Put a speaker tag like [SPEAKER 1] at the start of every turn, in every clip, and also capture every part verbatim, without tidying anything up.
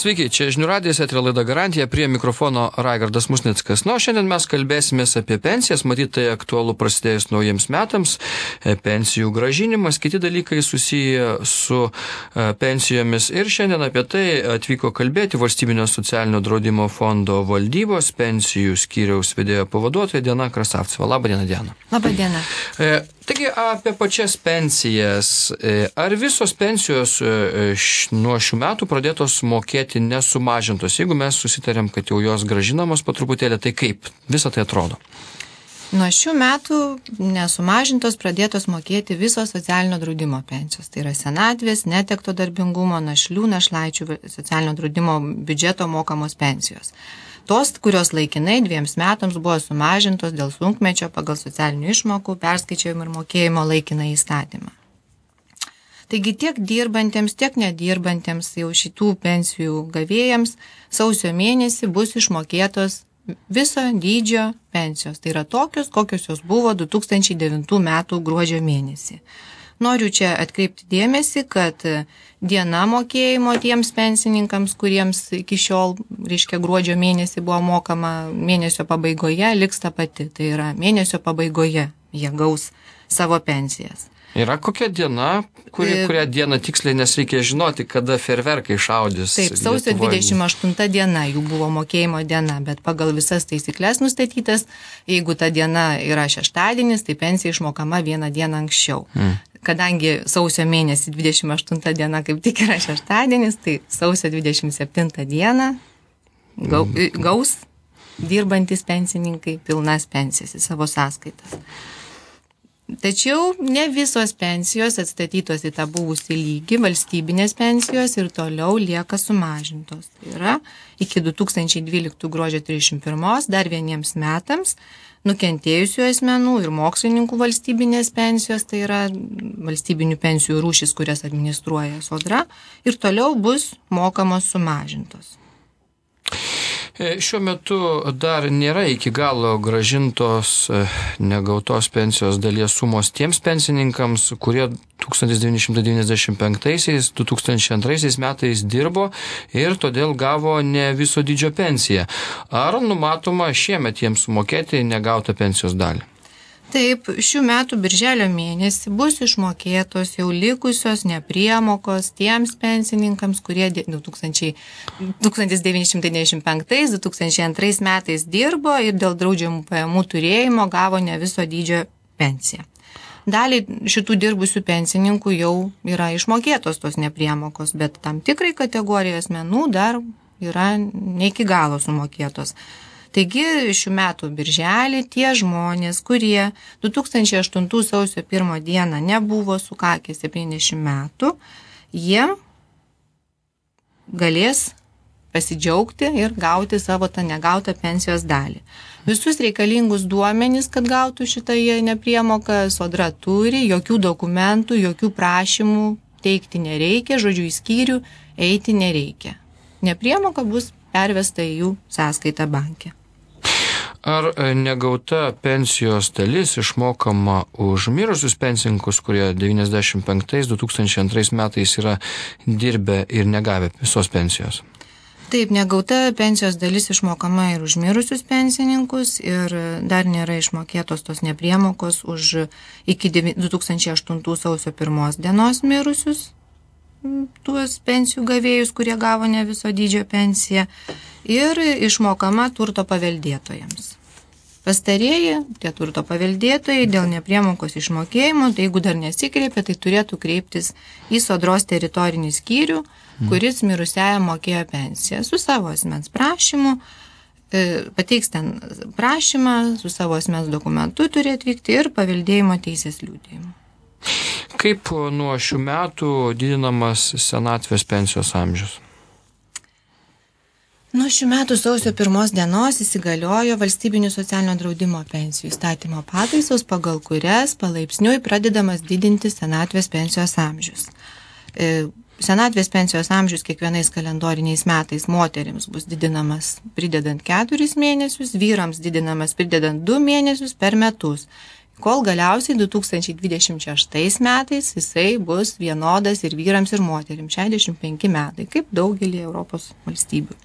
[SPEAKER 1] Sveiki, čia Žinių radijas, eterio laida Garantija, prie mikrofono Raigardas Musnickas. Na, šiandien mes kalbėsimės apie pensijas, matyt, tai aktualu prasidėjus naujiems metams, pensijų gražinimas, kiti dalykai susiję su pensijomis. Ir šiandien apie tai atvyko kalbėti Valstybinio socialinio draudimo fondo valdybos pensijų skyriaus vedėjo pavaduotoja Diana Krasavceva. Labą dieną, Diana.
[SPEAKER 2] Labą dieną.
[SPEAKER 1] E, taigi, apie pačias pensijas. E, ar visos pensijos e, š, nuo šių metų pradėtos mokėti nesumažintos? Jeigu mes susitarėm, kad jau jos gražinamos po truputėlį, tai kaip visą tai atrodo?
[SPEAKER 2] Nuo šių metų nesumažintos pradėtos mokėti visos socialinio draudimo pensijos. Tai yra senatvės, netekto darbingumo, našlių, našlaičių socialinio draudimo biudžeto mokamos pensijos. Tos, kurios laikinai dviems metams buvo sumažintos dėl sunkmečio pagal socialinių išmokų, perskaičiavimo ir mokėjimo laikiną įstatymą. Taigi tiek dirbantiems, tiek nedirbantiems jau šitų pensijų gavėjams sausio mėnesį bus išmokėtos viso dydžio pensijos. Tai yra tokios, kokios jos buvo du tūkstančiai devintų metų gruodžio mėnesį. Noriu čia atkreipti dėmesį, kad diena mokėjimo tiems pensininkams, kuriems iki šiol, reiškia, gruodžio mėnesį buvo mokama mėnesio pabaigoje, liks ta pati. Tai yra mėnesio pabaigoje jie gaus savo pensijas.
[SPEAKER 1] Yra kokia diena, kuri, kurią dieną tiksliai, nes reikia žinoti, kada fejerverkai šaudys.
[SPEAKER 2] Taip, sausio dvidešimt aštunta diena jų buvo mokėjimo diena, bet pagal visas taisyklės nustatytas, jeigu ta diena yra šeštadienis, tai pensija išmokama vieną dieną anksčiau. Mm. Kadangi sausio mėnesį dvidešimt aštunta diena kaip tik yra šeštadienis, tai sausio dvidešimt septintą dieną gau, gaus dirbantis pensininkai pilnas pensijas į savo sąskaitas. Tačiau ne visos pensijos atstatytos į tą buvusį lygį, valstybinės pensijos ir toliau lieka sumažintos. Tai yra iki du tūkstančiai dvyliktų gruodžio trisdešimt pirmos dar vieniems metams nukentėjusių asmenų ir mokslininkų valstybinės pensijos, tai yra valstybinių pensijų rūšis, kurias administruoja Sodra, ir toliau bus mokamos sumažintos.
[SPEAKER 1] Šiuo metu dar nėra iki galo gražintos negautos pensijos dalies sumos tiems pensininkams, kurie tūkstantis devyni šimtai devyniasdešimt penktaisiais - du tūkstančiai antraisiais metais dirbo ir todėl gavo ne viso dydžio pensiją. Ar numatoma šiemet jiems sumokėti negautą pensijos dalį?
[SPEAKER 2] Taip, šių metų birželio mėnesį bus išmokėtos jau likusios nepriemokos tiems pensininkams, kurie tūkstantis devyni šimtai devyniasdešimt penktais - du tūkstančiai antrais metais dirbo ir dėl draudžiamų pajamų turėjimo gavo ne viso dydžio pensiją. Daliai šitų dirbusių pensininkų jau yra išmokėtos tos nepriemokos, bet tam tikrai kategorijai asmenų dar yra ne iki galo sumokėtos. Taigi šių metų birželį tie žmonės, kurie du tūkstančiai aštuntų sausio pirmą dieną nebuvo sukakę septyniasdešimt metų, jie galės pasidžiaugti ir gauti savo tą negautą pensijos dalį. Visus reikalingus duomenys, kad gautų šitą nepriemoką, Sodra turi, jokių dokumentų, jokių prašymų teikti nereikia, žodžiu, į skyrių eiti nereikia. Nepriemoka bus pervesta į jų sąskaitą banke.
[SPEAKER 1] Ar negauta pensijos dalis išmokama už mirusius pensininkus, kurie devyniasdešimt penktais - du tūkstančiai antrais metais yra dirbę ir negavę visos pensijos?
[SPEAKER 2] Taip, negauta pensijos dalis išmokama ir už mirusius pensininkus ir dar nėra išmokėtos tos nepriemokos už iki du tūkstančiai aštuntų sausio pirmos dienos mirusius tuos pensijų gavėjus, kurie gavo ne viso dydžio pensiją, ir išmokama turto paveldėtojams. Pastarieji, tie turto paveldėtojai, dėl nepriemokos išmokėjimo, tai jeigu dar nesikreipia, tai turėtų kreiptis į Sodros teritorinį skyrių, kuris mirusiajam mokėjo pensiją su savo asmens prašymu, pateiks ten prašymą, su savo asmens dokumentu turi atvykti ir paveldėjimo teisės liudijimu.
[SPEAKER 1] Kaip nuo šių metų didinamas senatvės pensijos amžius?
[SPEAKER 2] Nuo šių metų sausio pirmos dienos įsigaliojo valstybinių socialinio draudimo pensijų įstatymo pataisos, pagal kurias palaipsniui pradedamas didinti senatvės pensijos amžius. Senatvės pensijos amžius kiekvienais kalendoriniais metais moterims bus didinamas pridedant keturis mėnesius, vyrams didinamas pridedant du mėnesius per metus. kol galiausiai du tūkstančiai dvidešimt šeštais metais jisai bus vienodas ir vyrams, ir moterims, šešiasdešimt penki metai, kaip daugelį Europos valstybių.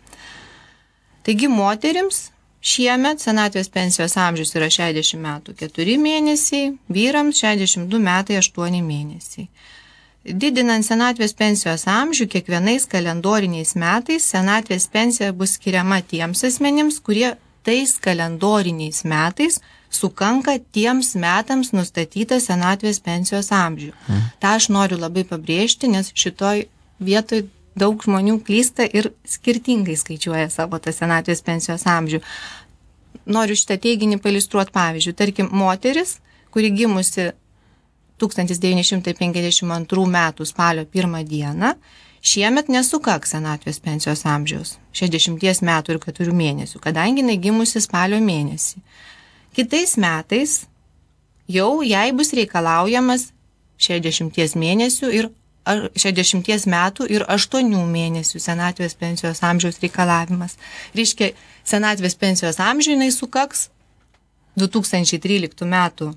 [SPEAKER 2] Taigi moterims šiemet senatvės pensijos amžius yra šešiasdešimt metų keturi mėnesiai, vyrams šešiasdešimt du metai aštuoni mėnesiai. Didinant senatvės pensijos amžių kiekvienais kalendoriniais metais senatvės pensija bus skiriama tiems asmenims, kurie tais kalendoriniais metais sukanka tiems metams nustatytą senatvės pensijos amžių. Hmm. Ta aš noriu labai pabrėžti, nes šitoj vietoj daug žmonių klysta ir skirtingai skaičiuoja savo tą senatvės pensijos amžių. Noriu šitą teiginį pailiustruoti pavyzdžiui. Tarkim, moteris, kuri gimusi tūkstantis devyni šimtai penkiasdešimt antrų metų spalio pirmą dieną, šiemet nesukaks senatvės pensijos amžiaus, šešiasdešimt metų ir keturių mėnesių, kadangi jinai gimusi spalio mėnesį. Kitais metais jau jai bus reikalaujamas šešiasdešimt mėnesių ir šešiasdešimt metų ir aštuonių mėnesių senatvės pensijos amžiaus reikalavimas. Reiškia, senatvės pensijos amžių jinai sukaks du tūkstančiai tryliktų metų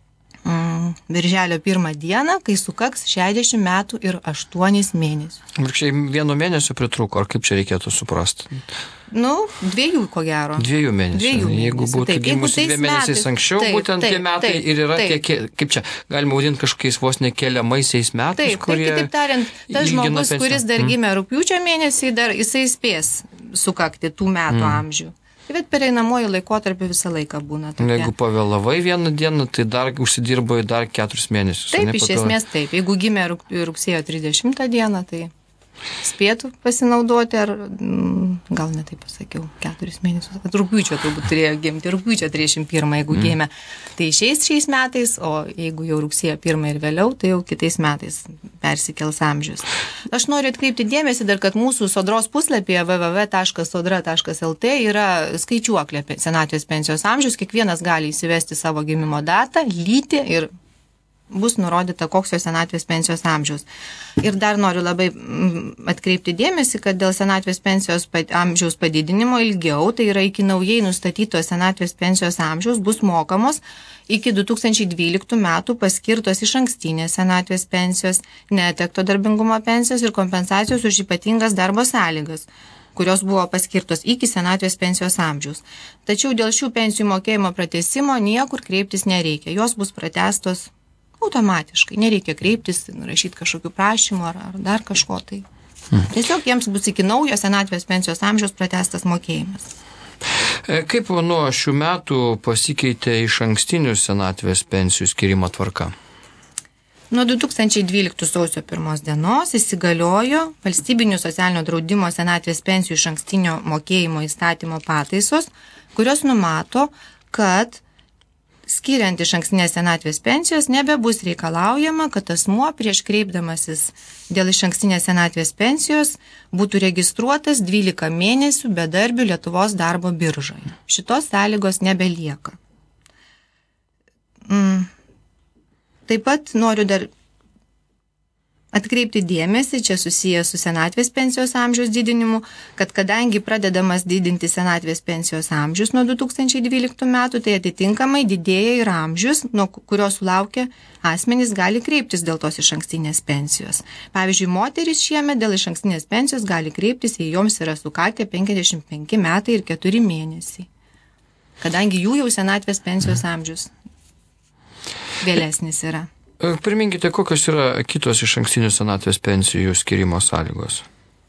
[SPEAKER 2] mm, birželio pirmą dieną, kai sukaks šešiasdešimt metų ir aštuonis mėnesius.
[SPEAKER 1] Virkščiai vieno mėnesio pritruko, ar kaip čia reikėtų suprasti?
[SPEAKER 2] Nu, dviejų ko gero.
[SPEAKER 1] Dviejų mėnesių.
[SPEAKER 2] Dviejų mėnesių.
[SPEAKER 1] Jeigu būtų taip, gimusi dviem mėnesiais anksčiau, taip, būtent taip, tie metai taip, ir yra
[SPEAKER 2] taip.
[SPEAKER 1] tie, kaip čia, galima vadinti kažkokiais vos nekeliamaisiais metais,
[SPEAKER 2] taip,
[SPEAKER 1] kurie...
[SPEAKER 2] Taip, kitaip tariant, tas žmogus,
[SPEAKER 1] pensiją.
[SPEAKER 2] kuris dar
[SPEAKER 1] mm.
[SPEAKER 2] gimė rugpjūčio mėnesį, dar jisai spės sukakti tų metų mm. amžių. Bet pereinamojo laikotarpio visą laiką būna tokia.
[SPEAKER 1] Jeigu pavėlavai vieną dieną, tai dar užsidirbo į dar keturis mėnesius.
[SPEAKER 2] Taip, iš esmės taip. Jeigu gimė rugsėjo trisdešimtą dieną, tai spėtų pasinaudoti, ar gal ne taip pasakiau, keturis mėnesius. Rugpjūčio turbūt turėjo gimti, rugpjūčio trisdešimt pirmą, jeigu mm. gimė. Tai išeis šiais metais, o jeigu jau rugsėjo pirmą ir vėliau, tai jau kitais metais persikels amžius. Aš noriu atkreipti dėmesį dar, kad mūsų sodros puslapyje w w w taškas sodra taškas l t yra skaičiuoklė senatvės pensijos amžius. Kiekvienas gali įsivesti savo gimimo datą, lytį ir bus nurodyta, koks jo senatvės pensijos amžiaus. Ir dar noriu labai atkreipti dėmesį, kad dėl senatvės pensijos amžiaus padidinimo ilgiau, tai yra iki naujai nustatytos senatvės pensijos amžiaus, bus mokamos iki du tūkstančiai dvyliktų metų paskirtos išankstinės senatvės pensijos, netekto darbingumo pensijos ir kompensacijos už ypatingas darbo sąlygas, kurios buvo paskirtos iki senatvės pensijos amžiaus. Tačiau dėl šių pensijų mokėjimo pratęsimo niekur kreiptis nereikia. Jos bus pratęstos automatiškai, nereikia kreiptis, rašyti kažkokių prašymų ar, ar dar kažko tai. Hmm. Tiesiog jiems bus iki naujo senatvės pensijos amžiaus pratęstas mokėjimas.
[SPEAKER 1] Kaip nuo šių metų pasikeitė iš ankstinių senatvės pensijų skirimo tvarka?
[SPEAKER 2] Nuo du tūkstančiai dvyliktų sausio pirmos dienos įsigaliojo valstybinių socialinio draudimo senatvės pensijų iš ankstinio mokėjimo įstatymo pataisos, kurios numato, kad skiriant iš ankstinės senatvės pensijos nebebus reikalaujama, kad asmuo prieš kreipdamasis dėl iš ankstinės senatvės pensijos būtų registruotas dvylika mėnesių bedarbių Lietuvos darbo biržoje. Šitos sąlygos nebelieka. Mm. Taip pat noriu dar atkreipti dėmesį, čia susijęs su senatvės pensijos amžiaus didinimu, kad kadangi pradedamas didinti senatvės pensijos amžius nuo du tūkstančiai dvyliktų metų, tai atitinkamai didėja ir amžius, nuo kurio sulaukia asmenys gali kreiptis dėl tos išankstinės pensijos. Pavyzdžiui, moteris šiemet dėl išankstinės pensijos gali kreiptis, jei joms yra sukakę penkiasdešimt penki metai ir keturi mėnesiai, kadangi jų jau senatvės pensijos amžius vėlesnis yra.
[SPEAKER 1] Priminkite, kokios yra kitos iš ankstinių senatvės pensijų skirimo sąlygos?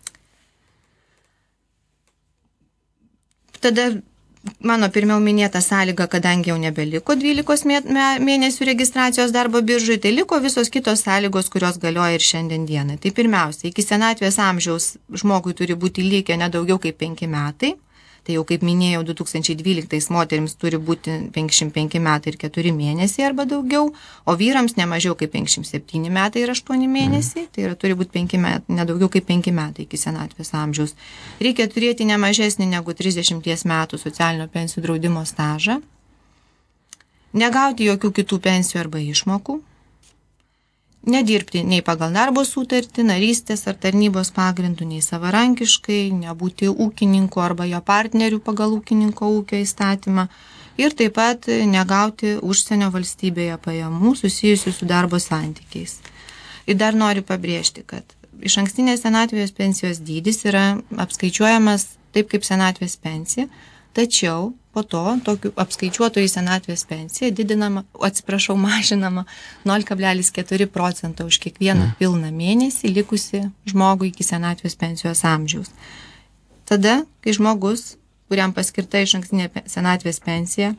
[SPEAKER 2] Tada mano pirmiau minėta sąlyga, kadangi jau nebeliko dvylikos mėnesių registracijos darbo biržoje, tai liko visos kitos sąlygos, kurios galioja ir šiandien dienai. Tai pirmiausia, iki senatvės amžiaus žmogui turi būti likę nedaugiau kaip penki metai. Tai jau kaip minėjau, du tūkstančiai dvyliktais moterims turi būti penkiasdešimt penki metai ir keturi mėnesiai arba daugiau, o vyrams ne mažiau kaip penkiasdešimt septyni metai ir aštuoni mėnesiai, tai yra turi būti penki metai, nedaugiau kaip penki metai iki senatvės amžiaus. Reikia turėti ne mažesnį negu trisdešimt metų socialinio pensijų draudimo stažą, negauti jokių kitų pensijų arba išmokų, nedirbti nei pagal darbo sutartį, narystės ar tarnybos pagrindų, nei savarankiškai, nebūti ūkininku arba jo partneriu pagal ūkininko ūkio įstatymą, ir taip pat negauti užsienio valstybėje pajamų susijusių su darbo santykiais. Ir dar noriu pabrėžti, kad išankstinės senatvės pensijos dydis yra apskaičiuojamas taip kaip senatvės pensija, tačiau po to tokiu apskaičiuoto į senatvės pensiją didinama, atsiprašau, mažinama nol kablelis keturi procento už kiekvieną pilną mėnesį likusi žmogui iki senatvės pensijos amžiaus. Tada, kai žmogus, kuriam paskirta išankstinė senatvės pensija,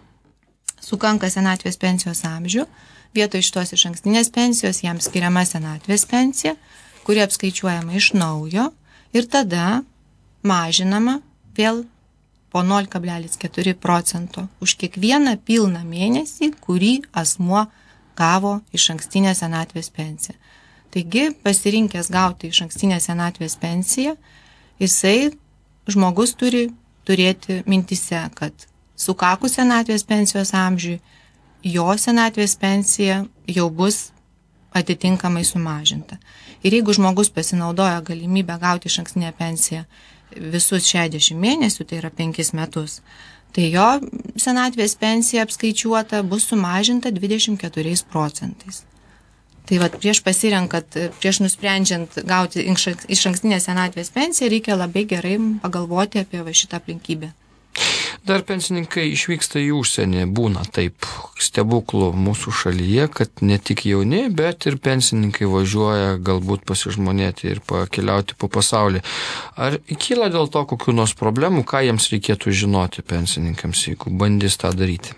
[SPEAKER 2] sukanka senatvės pensijos amžių, vietoj šitos išankstinės pensijos jam skiriama senatvės pensija, kuri apskaičiuojama iš naujo ir tada mažinama vėl po nol kablelis keturi procento už kiekvieną pilną mėnesį, kurį asmuo gavo išankstinę senatvės pensiją. Taigi, pasirinkęs gauti išankstinę senatvės pensiją, jisai žmogus turi turėti mintise, kad sukakus senatvės pensijos amžiui, jo senatvės pensija jau bus atitinkamai sumažinta. Ir jeigu žmogus pasinaudoja galimybę gauti išankstinę pensiją visus šešiasdešimt mėnesių, tai yra penkis metus, tai jo senatvės pensija apskaičiuota bus sumažinta dvidešimt keturiais procentais. Tai vat prieš pasirenkat, prieš nusprendžiant gauti išankstinę senatvės pensiją, reikia labai gerai pagalvoti apie va šitą aplinkybę.
[SPEAKER 1] Dar pensininkai išvyksta į užsienį, būna taip stebuklų mūsų šalyje, kad ne tik jauni, bet ir pensininkai važiuoja galbūt pasižmonėti ir pakeliauti po pasaulį. Ar kyla dėl to kokių nors problemų, ką jiems reikėtų žinoti pensininkams, jeigu bandys tą daryti?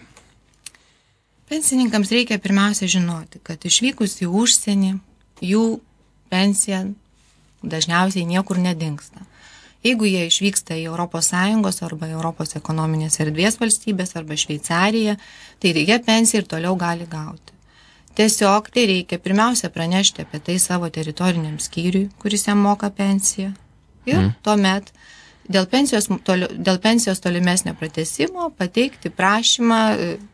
[SPEAKER 2] Pensininkams reikia pirmiausia žinoti, kad išvykus į užsienį, jų pensija dažniausiai niekur nedingsta. Jeigu jie išvyksta į Europos Sąjungos arba Europos ekonominės erdvės valstybės arba Šveicariją, tai jie pensiją ir toliau gali gauti. Tiesiog tai reikia pirmiausia pranešti apie tai savo teritoriniam skyriui, kuris jam moka pensiją. Ir mm. tuomet dėl pensijos, toli, dėl pensijos tolimesnio pratęsimo pateikti prašymą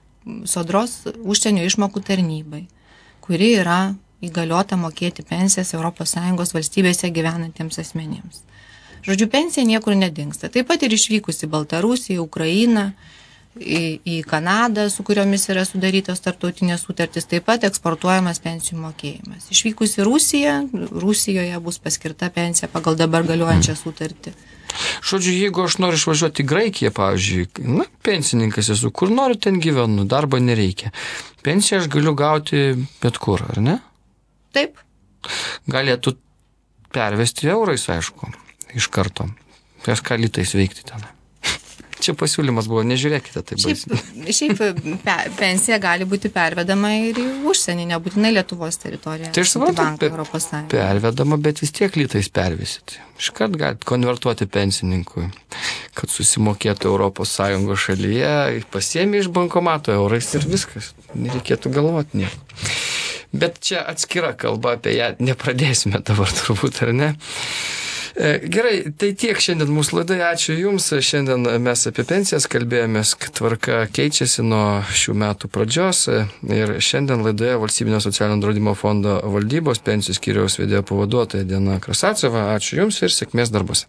[SPEAKER 2] Sodros užsienio išmokų tarnybai, kuri yra įgaliota mokėti pensijas Europos Sąjungos valstybėse gyvenantiems asmenims. Žodžiu, pensija niekur nedingsta. Taip pat ir išvykus į Baltarusiją, į Ukrainą, į, į Kanadą, su kuriomis yra sudarytos tarptautinės sutartys, taip pat eksportuojamas pensijų mokėjimas. Išvykus į Rusiją, Rusijoje bus paskirta pensija pagal dabar galiojančią sutartį.
[SPEAKER 1] Žodžiu, jeigu aš noriu išvažiuoti į Graikiją, pavyzdžiui, na, pensininkas esu, kur noriu, ten gyvenu, darbo nereikia. Pensiją aš galiu gauti bet kur, ar ne?
[SPEAKER 2] Taip.
[SPEAKER 1] Galėtų pervesti eurais, aišku, iš karto. Kažką litais veikti ten. Čia pasiūlymas buvo, nežiūrėkite taip baisiai.
[SPEAKER 2] Šiaip, šiaip pe, pensija gali būti pervedama ir į užsienį, nebūtinai Lietuvos teritoriją.
[SPEAKER 1] Tai aš suprantu, pe, pervedama, bet vis tiek litais pervisit. Iškart galite konvertuoti pensininkui, kad susimokėtų Europos Sąjungos šalyje, pasiėmė iš bankomato eurais ir viskas. Nereikėtų galvoti nieko. Bet čia atskira kalba, apie ją nepradėsime dabar turbūt, ar ne? Gerai, tai tiek šiandien mūsų laidai, ačiū Jums. Šiandien mes apie pensijas kalbėjomės, kad tvarka keičiasi nuo šių metų pradžios ir šiandien laidoje Valstybinio socialinio draudimo fondo valdybos pensijų skyriaus vedėjo pavaduotoja Diana Krasaceva. Ačiū Jums ir sėkmės darbuose.